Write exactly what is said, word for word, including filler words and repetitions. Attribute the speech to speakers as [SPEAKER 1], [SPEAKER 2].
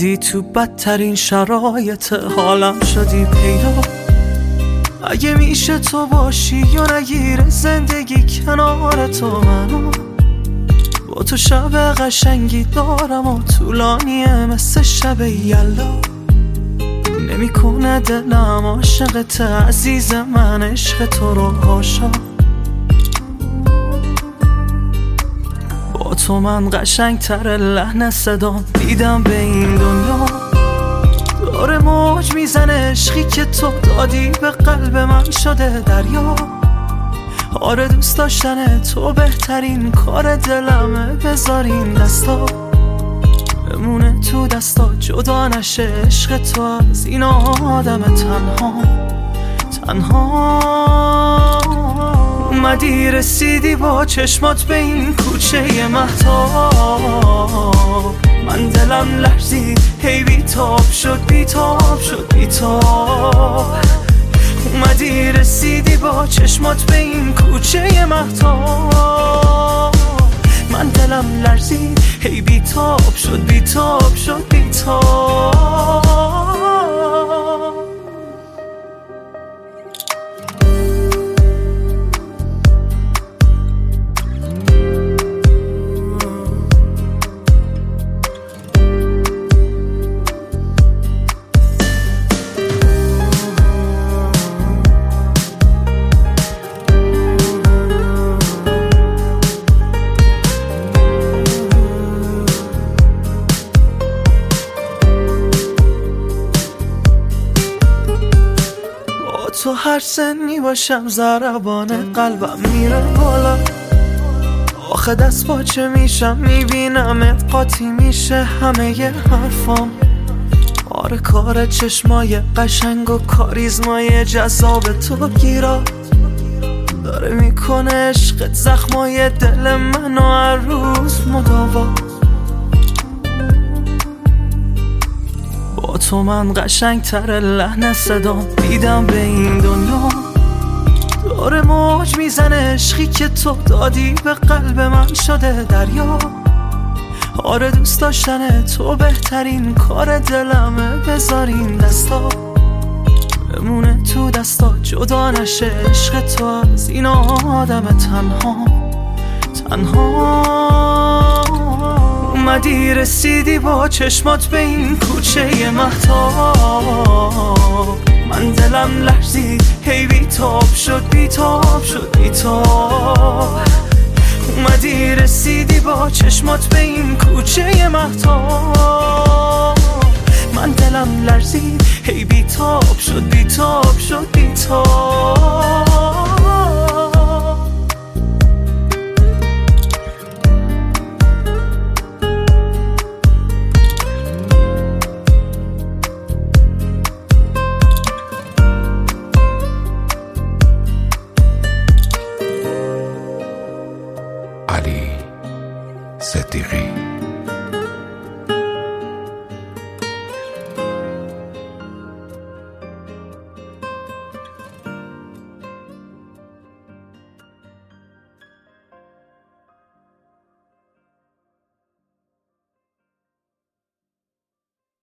[SPEAKER 1] اومدی تو بدترین شرایط حالم شدی پیدا. اگه میشه تو باشی یا نگیره زندگی کنار تو منو. با تو شب قشنگی دارم و طولانیه مثل شب یلا. نمیکنه دلم عاشقت عزیز من عشق تو رو هاشا. با تو من قشنگ تر لحن صدام دیدم به این دنیا. داره موج میزنه عشقی که تو دادی به قلب من شده دریا. آره دوست داشتن تو بهترین کار دلمه. بذارین دستا بمونه تو دستا جدا نشه عشق تو از این آدم تنها. تنها اومدی رسیدی با چشمات به این کوچه مهتاب. من دلم لرزید هی بیتاب شد بیتاب شد بیتاب. اومدی رسیدی با چشمات به این کوچه مهتاب. من دلم لرزید هی بیتاب شد بیتاب شد بیتاب. تو هر سنی باشم ضربان قلبم میره بالا. آخه دست پاچه میشم میبینم قاطی میشه همه ی حرفام. آره کار چشمای قشنگ و کاریزمای جذاب تو گیرا. داره میکنه عشقت زخمای دل منو هر روز مداوا. با تو من قشنگ تر لحن صدام دیدم به این دنیا. داره موج میزنه عشقی که تو دادی به قلب من شده دریا. آره دوست داشتن تو بهترین کار دلمه. بذارین دستا بمونه تو دستا جدا نشه عشق تو از این آدم تنها. تنها اومدی رسیدی با چشمات به این کوچه مهتاب. من دلم لرزید هی بیتاب شد بیتاب شد بیتاب. اومدی رسیدی با چشمات به این کوچه مهتاب. من دلم لرزید هی بیتاب شد بیتاب شد بیتاب.